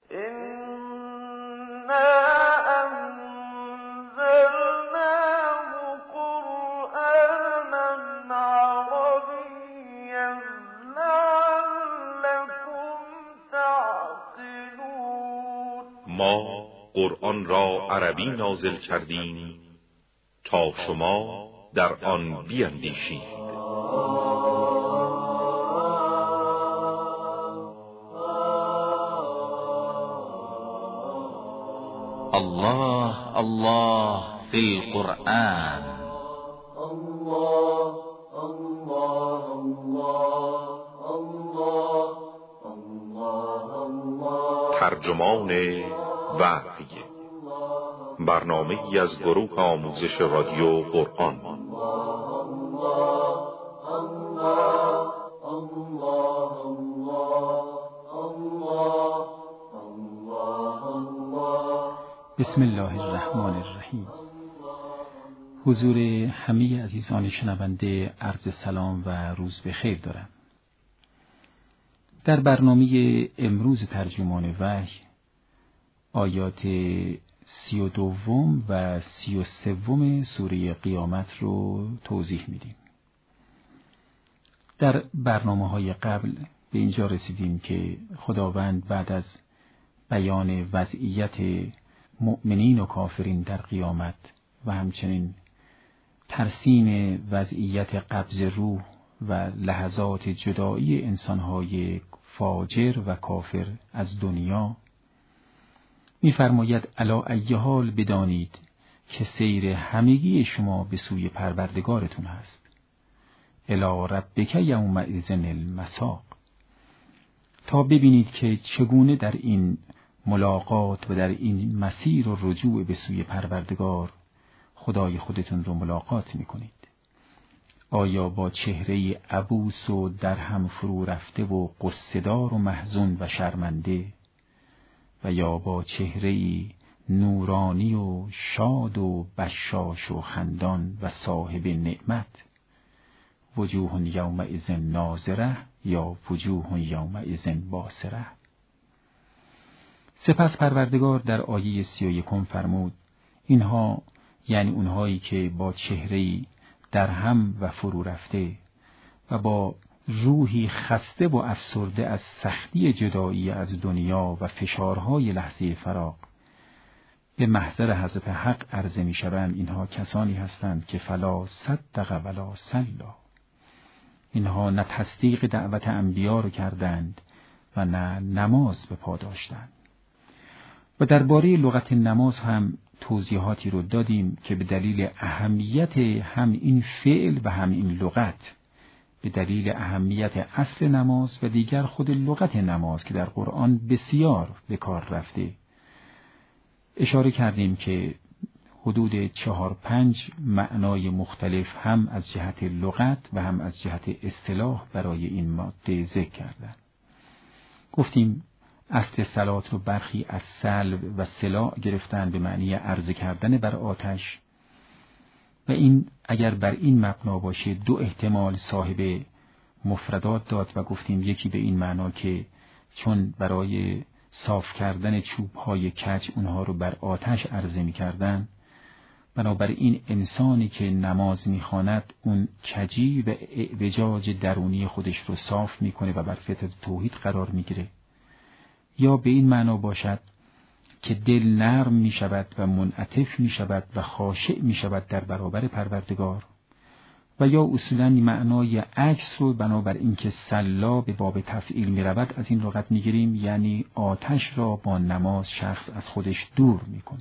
ما قرآن را عربی نازل کردیم تا شما در آن بیندیشید. الله الله فی القرآن. الله الله الله الله الله. ترجمان وحی، برنامه‌ای از گروه آموزش رادیو قرآن. بسم الله الرحمن الرحیم. حضور همه عزیزان شنونده عرض سلام و روز بخیر دارم. در برنامه امروز ترجمان وحی آیات 32 و 33 سوره قیامت رو توضیح میدیم. در برنامه‌های قبل به اینجا رسیدیم که خداوند بعد از بیان وضعیت مؤمنین و کافرین در قیامت و همچنین ترسیم وضعیت قبض روح و لحظات جدایی انسانهای فاجر و کافر از دنیا می‌فرماید الا ای حال بدانید که سیر همگی شما به سوی پروردگارتون هست. الی ربک یومئذ المساق. تا ببینید که چگونه در این ملاقات و در این مسیر و رجوع به سوی پروردگار خدای خودتون رو ملاقات میکنید. آیا با چهره عبوس و در هم فرو رفته و غصه‌دار و محزون و شرمنده، و یا با چهره نورانی و شاد و بشاش و خندان و صاحب نعمت؟ وجوه یومئذ ناظره یا وجوه یومئذ باسره. سپس پروردگار در آیه 31 فرمود اینها یعنی اونهایی که با چهره‌ای در هم و فرو رفته و با روحی خسته و افسرده از سختی جدایی از دنیا و فشارهای لحظه فراق به محضر حضرت حق عرضه می شوند، اینها کسانی هستند که فلا صدق ولا صلا. اینها نه تصدیق دعوت انبیا رو کردند و نه نماز به پا داشتند. و درباره لغت نماز هم توضیحاتی رو دادیم که به دلیل اهمیت هم این فعل و هم این لغت، به دلیل اهمیت اصل نماز و دیگر خود لغت نماز که در قرآن بسیار به کار رفته، اشاره کردیم که حدود 4-5 معنای مختلف هم از جهت لغت و هم از جهت اصطلاح برای این ماده ذکر کردن. گفتیم اصل صلات رو برخی از سلب و سلاع گرفتن به معنی عرضه کردن بر آتش، و این اگر بر این مبنا باشه دو احتمال صاحب مفردات داد و گفتیم یکی به این معنا که چون برای صاف کردن چوب‌های کج اونها رو بر آتش عرضه می‌کردن، بنابراین انسانی که نماز می‌خواند اون کجی و اعوجاج درونی خودش رو صاف می‌کنه و بر فطرت توحید قرار می‌گیره. یا به این معنا باشد که دل نرم می شود و منعطف می شود و خاشع می شود در برابر پروردگار، و یا اصولاً معنای عکس رو بنابر اینکه سلا به باب تفعیل می رود از این لغت می گیریم، یعنی آتش را با نماز شخص از خودش دور می کنه.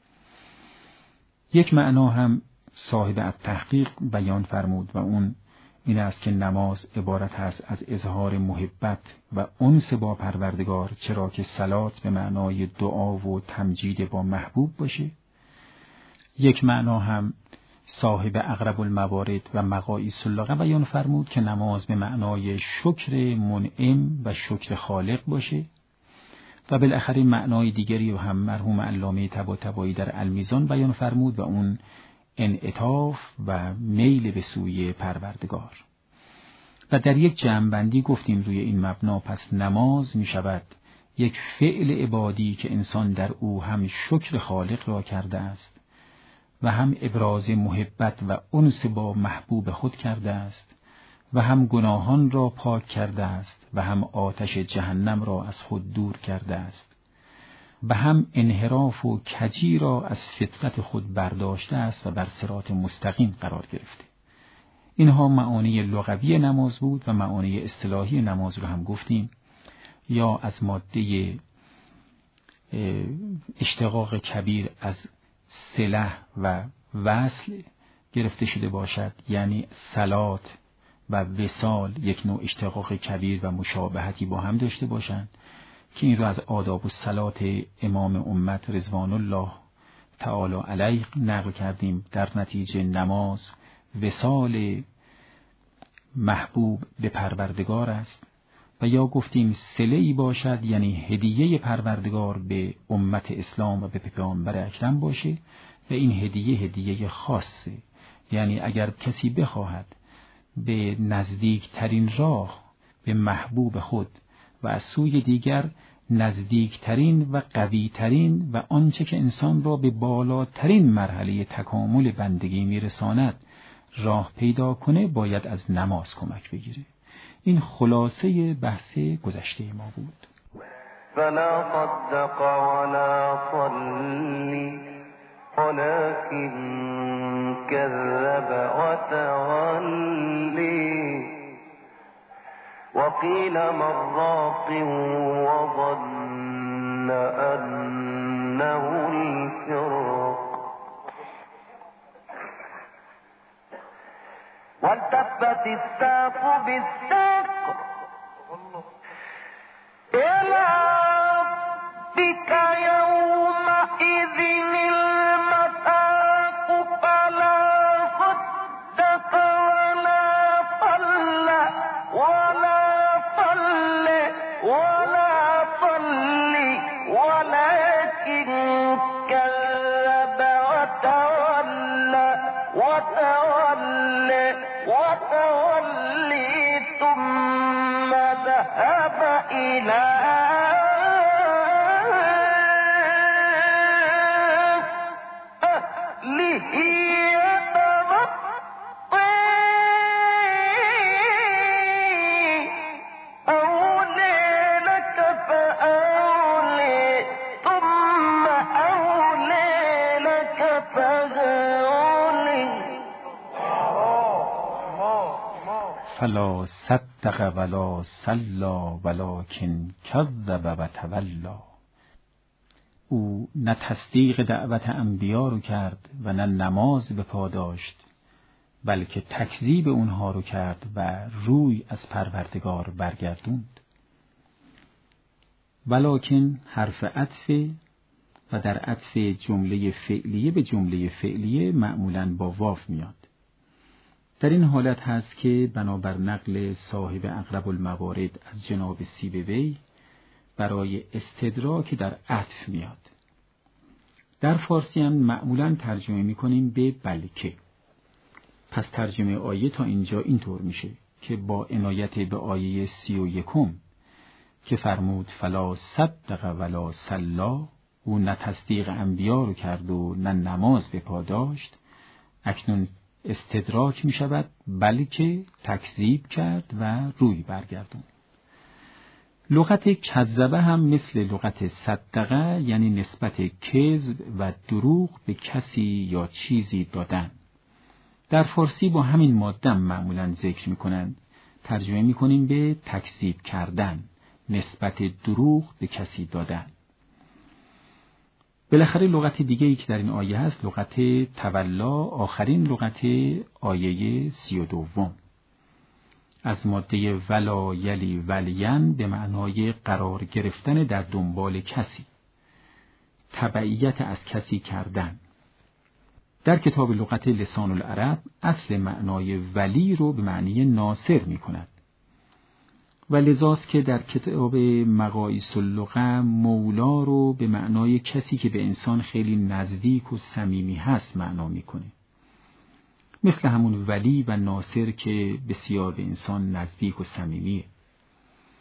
یک معنا هم صاحب التحقیق بیان فرمود و اون این است که نماز عبارت است از اظهار محبت و انس با پروردگار، چرا که صلات به معنای دعا و تمجید با محبوب باشه. یک معنا هم صاحب اقرب الموارد و مقاییس اللغه بیان فرمود که نماز به معنای شکر منعم و شکر خالق باشه. و بالاخره معنای دیگری و هم مرحوم علامه طباطبایی در المیزان بیان فرمود و اون انعطاف و میل به سوی پروردگار. و در یک جمع‌بندی گفتیم روی این مبنا پس نماز می شود یک فعل عبادی که انسان در او هم شکر خالق را کرده است و هم ابراز محبت و انس با محبوب خود کرده است و هم گناهان را پاک کرده است و هم آتش جهنم را از خود دور کرده است و هم انحراف و کجی را از فطرت خود برداشته است و بر صراط مستقیم قرار گرفته. اینها معانی لغوی نماز بود و معانی اصطلاحی نماز رو هم گفتیم. یا از ماده اشتقاق کبیر از صله و وصل گرفته شده باشد، یعنی صلات و وصال یک نوع اشتقاق کبیر و مشابهتی با هم داشته باشند که این رو از آداب الصلات امام امت رضوان الله تعالی علیه نقل کردیم. در نتیجه نماز وصال محبوب به پروردگار است و یا گفتیم صله‌ای باشد، یعنی هدیه پروردگار به امت اسلام و به پیامبر اکرم باشه و این هدیه خاصه، یعنی اگر کسی بخواهد به نزدیکترین راه به محبوب خود و از سوی دیگر نزدیکترین و قویترین و آنچه که انسان را به بالاترین مرحله تکامل بندگی میرساند راه پیدا کنه، باید از نماز کمک بگیره. این خلاصه بحث گذشته ما بود. فلا صدق ولا صلی ولكن كذب وتولي وقيل من راق وظن أنه الفراق والتفت الساق بالساق إلى ربك يومئذ المساق فلا صدق ولا صلى ولكن كذب وتولى ثم ذهب إلى أهله يتمطى أولى لك فأولى ثم أولى لك فأولى فلا صدق ولا صلى ولكن كذب وتولى. او نه تصدیق دعوت انبیا رو کرد و نه نماز به پا داشت، بلکه تکذیب اونها رو کرد و روی از پروردگار برگردوند. ولکن حرف عطف و در عطف جمله فعلیه به جمله فعلیه معمولاً با واو میاد. در این حالت هست که بنابر نقل صاحب اقرب الموارد از جناب سیبوی برای استدراک در عطف میاد. در فارسی هم معمولاً ترجمه میکنیم به بلکه. پس ترجمه آیه تا اینجا اینطور میشه که با عنایت به آیه 31 که فرمود فلا صدق ولا صلی، او نه تصدیق انبیا رو کرد و نه نماز به پا داشت، اکنون استدراک می شود بلکه تکذیب کرد و روی برگردون. لغت کذبه هم مثل لغت صدقه، یعنی نسبت کذب و دروغ به کسی یا چیزی دادن. در فارسی با همین ماده معمولا ذکر می کنند. ترجمه می کنیم به تکذیب کردن، نسبت دروغ به کسی دادن. بالاخره لغت دیگه ای که در این آیه هست لغت تولا، آخرین لغت آیه 32 از ماده ولا یلی ولین به معنای قرار گرفتن در دنبال کسی، تبعیت از کسی کردن. در کتاب لغت لسان العرب اصل معنای ولی رو به معنی ناصر می کند و لذاست که در کتاب مقاییس اللغه مولا رو به معنای کسی که به انسان خیلی نزدیک و صمیمی هست معنا میکنه، مثل همون ولی و ناصر که بسیار به انسان نزدیک و صمیمیه.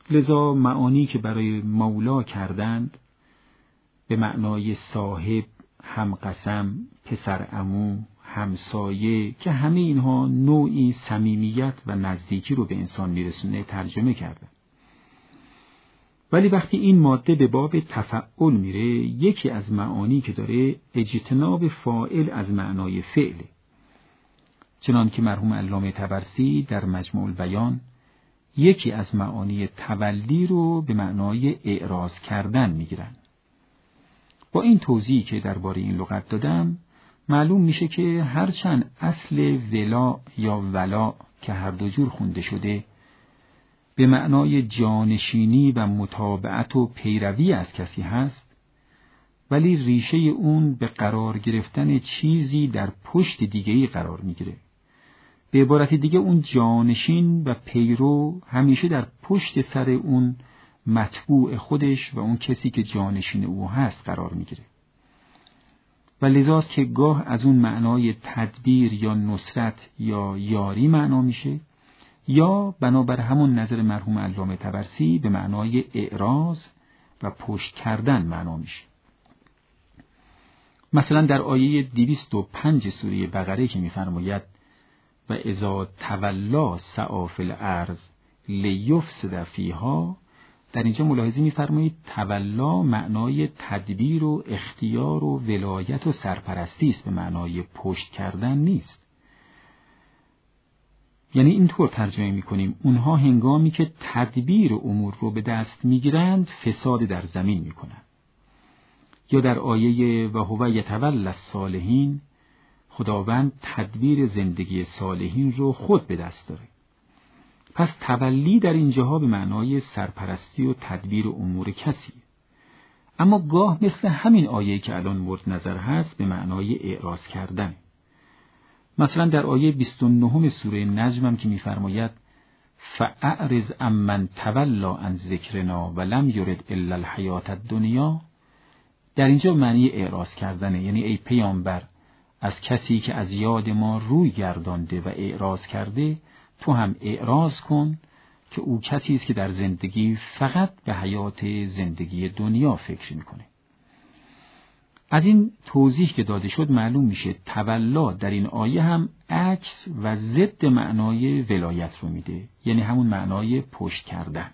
لذا معانی که برای مولا کردند به معنای صاحب، همقسم، پسر عمو، همسایه که همه اینها نوعی صمیمیت و نزدیکی رو به انسان میرسونه ترجمه کردن. ولی وقتی این ماده به باب تفعول میره، یکی از معانی که داره اجتناب فاعل از معنای فعله. چنان که مرحوم علامه طبرسی در مجموع البیان یکی از معانی تولی رو به معنای اعراض کردن میگیرن. با این توضیحی که درباره این لغت دادم معلوم میشه که هرچند اصل ولا یا ولا که هر دو جور خونده شده به معنای جانشینی و متابعت و پیروی از کسی هست، ولی ریشه اون به قرار گرفتن چیزی در پشت دیگه‌ای قرار میگیره. به عبارت دیگه اون جانشین و پیرو همیشه در پشت سر اون متبوع خودش و اون کسی که جانشین او هست قرار میگیره. و لذاست که گاه از اون معنای تدبیر یا نصرت یا یاری معنا میشه، یا بنابر همون نظر مرحوم علامه طبرسی به معنای اعراض و پشت کردن معنا میشه. مثلا در آیه 205 سوره بقره که میفرماید و اذا تولا سعی فی الارض لیفسد فیها، در اینجا ملاحظه می‌فرمایید تولا معنای تدبیر و اختیار و ولایت و سرپرستی است، به معنای پشت کردن نیست. یعنی اینطور ترجمه می‌کنیم اونها هنگامی که تدبیر امور رو به دست می‌گیرند فساد در زمین می‌کنند. یا در آیه و هو یتولی الصالحین، خداوند تدبیر زندگی صالحین رو خود به دست داره. پس تولی در اینجاها به معنای سرپرستی و تدبیر امور کسی، اما گاه مثل همین آیه که الان مورد نظر هست به معنای اعراض کردن. مثلا در آیه 29 سوره نجم هم که می‌فرماید فاعرض عمن تولی عن ذکرنا ولم یرد الا الحیاة الدنیا، در اینجا معنی اعراض کردنه. یعنی ای پیامبر، از کسی که از یاد ما روی گردانده و اعراض کرده تو هم اعراض کن، که او کسی است که در زندگی فقط به حیات زندگی دنیا فکر میکنه. از این توضیح که داده شد معلوم میشه تولا در این آیه هم عکس و ضد معنای ولایت رو میده، یعنی همون معنای پشت کردن.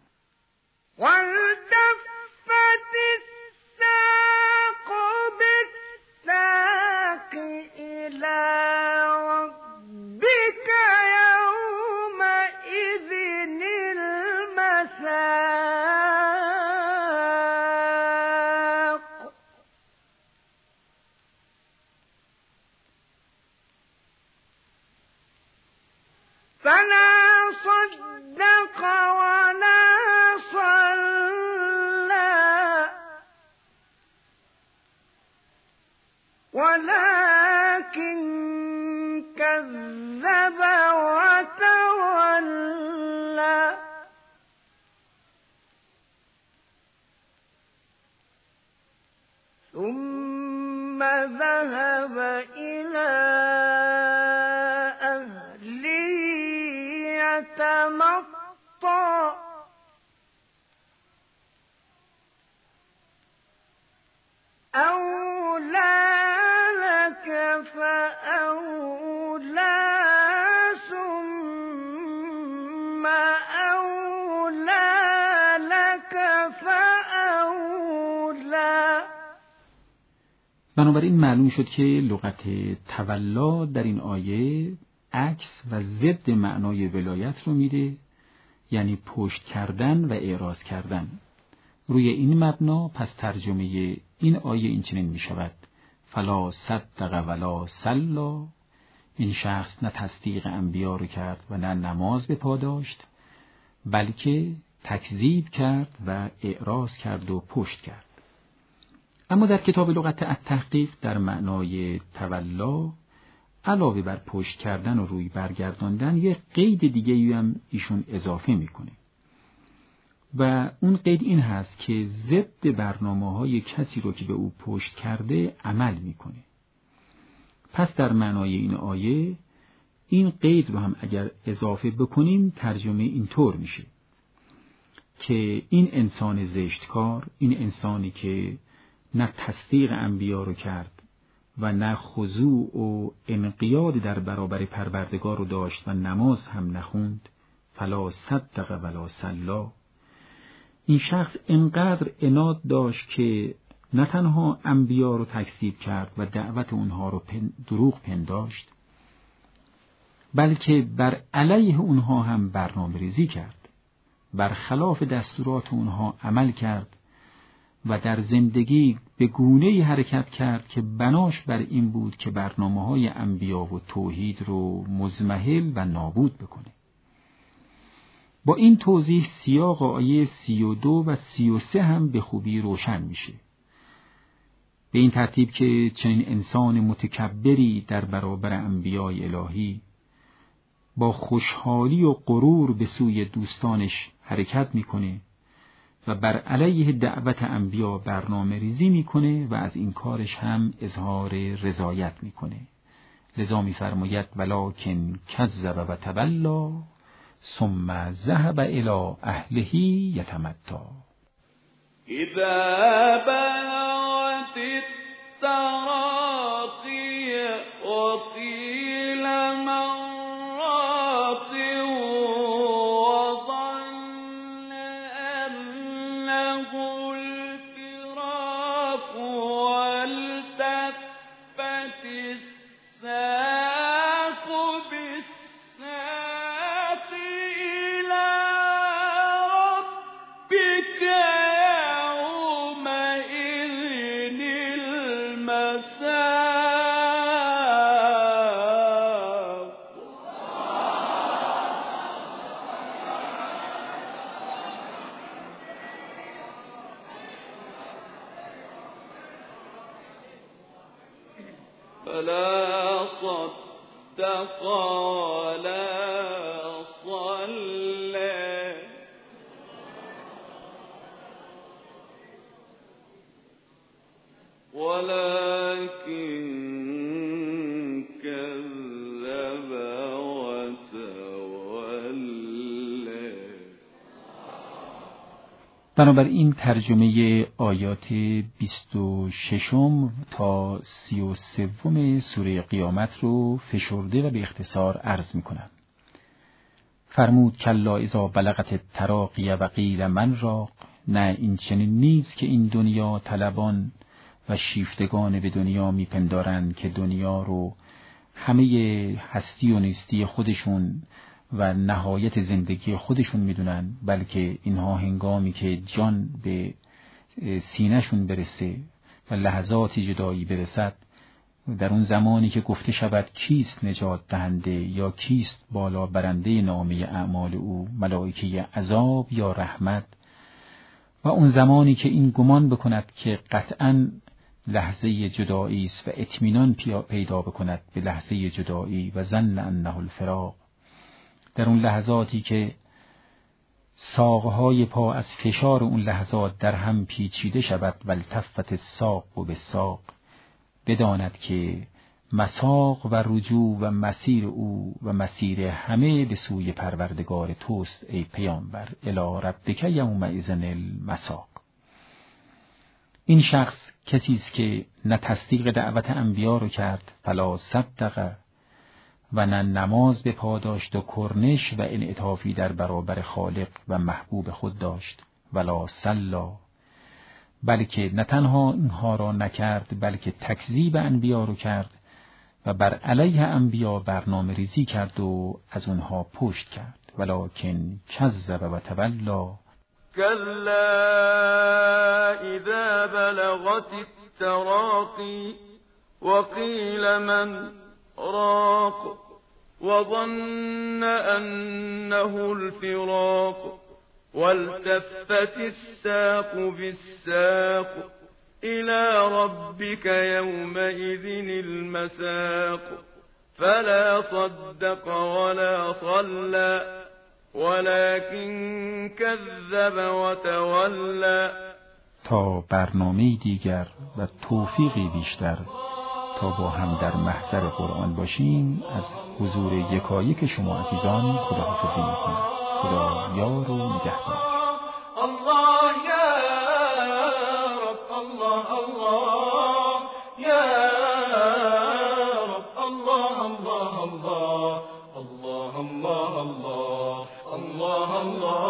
ولكن كذب وتولى ثم ذهب إلى أهله يتمطى أولى لك فأولى ثم أولى لك فأولى. بنابراین معلوم شد که لغت تولا در این آیه عکس و ضد معنای ولایت رو میده، یعنی پشت کردن و اعراض کردن. روی این مبنا پس ترجمه این آیه این چنین می شود: فلا صدق ولا صلا، این شخص نه تصدیق انبیا رو کرد و نه نماز به پا داشت، بلکه تکذیب کرد و اعراض کرد و پشت کرد. اما در کتاب لغت التحقیق در معنای تولا علاوه بر پشت کردن و روی برگرداندن یک قید دیگه هم ایشون اضافه میکنه و اون قید این هست که ضد برنامه‌های کسی رو که به او پشت کرده عمل میکنه. پس در معنای این آیه این قید رو هم اگر اضافه بکنیم ترجمه اینطور میشه: که این انسان زشتکار، این انسانی که نه تصدیق انبیا رو کرد و نه خضوع و انقیاد در برابر پروردگار رو داشت و نماز هم نخوند، فلا صدق ولا صلا، این شخص انقدر عناد داشت که نه تنها انبیا رو تکذیب کرد و دعوت اونها رو دروغ پنداشت، بلکه بر علیه اونها هم برنامه ریزی کرد، برخلاف دستورات اونها عمل کرد و در زندگی به گونه‌ای حرکت کرد که بناش بر این بود که برنامه‌های انبیا و توحید رو مضمحل و نابود بکنه. با این توضیح سیاق آیه 32 و 33 هم به خوبی روشن میشه. به این ترتیب که چنین انسان متکبری در برابر انبیای الهی با خوشحالی و غرور به سوی دوستانش حرکت میکنه و بر علیه دعوت انبیا برنامه ریزی میکنه و از این کارش هم اظهار رضایت میکنه. لذا میفرماید ولکن کذب و تولی ثم ذهب الی اهله یتمتی. اذا بلغت التراقی وقیل من راق وظن انه الفراق والتفت الساق بالساق إلى ربك يومئذ المساق. فلا صدق ولا صلى ولكن كذب وتولى. بنابراین ترجمه آیات 26 تا 33 سوره قیامت رو فشرده و به اختصار عرض میکنم. فرمود کلا اذا بلغت التراقی و قیل من راق، نه این چنین نیست که این دنیا طلبان و شیفتگان به دنیا میپندارند که دنیا رو همه هستی و نیستی خودشون و نهایت زندگی خودشون میدونن، بلکه اینها هنگامی که جان به سینه‌شون برسه و لحظات جدایی برسد، در اون زمانی که گفته شود کیست نجات دهنده یا کیست بالا برنده نامه اعمال او، ملائکه عذاب یا رحمت، و اون زمانی که این گمان بکند که قطعاً لحظه جدایی است و اطمینان پیدا بکند به لحظه جدایی و ظن انه الفراق، در اون لحظاتی که ساقهای پا از فشار اون لحظات در هم پیچیده شود و التفت الساق و بالساق، بداند که مساق و رجوع و مسیر او و مسیر همه به سوی پروردگار توست ای پیامبر، الی ربک یومئذ المساق. این شخص کسی است که نه تصدیق دعوت انبیا رو کرد، فلا صدق، و نه نماز به پا داشت و کرنش و انعطافی در برابر خالق و محبوب خود داشت، ولا صلا، بلکه نه تنها اینها را نکرد بلکه تکذیب انبیا رو کرد و بر علیه انبیا برنامه ریزی کرد و از اونها پشت کرد. ولکن کذب و تولی كلا إذا بلغت التراقي وقيل من راق وظن أنه الفراق والتفت الساق بالساق إلى ربك يومئذ المساق. فلا صدق ولا صلى ولكن كذب وتولى. تا برنامه دیگر و توفیقی بیشتر تا با هم در محضر قرآن باشیم، از حضور یکایک شما عزیزان خداحافظی میکنم. خدا یار و نگهدار. الله يا رب الله الله يا رب الله الله الله الله الله الله الله الله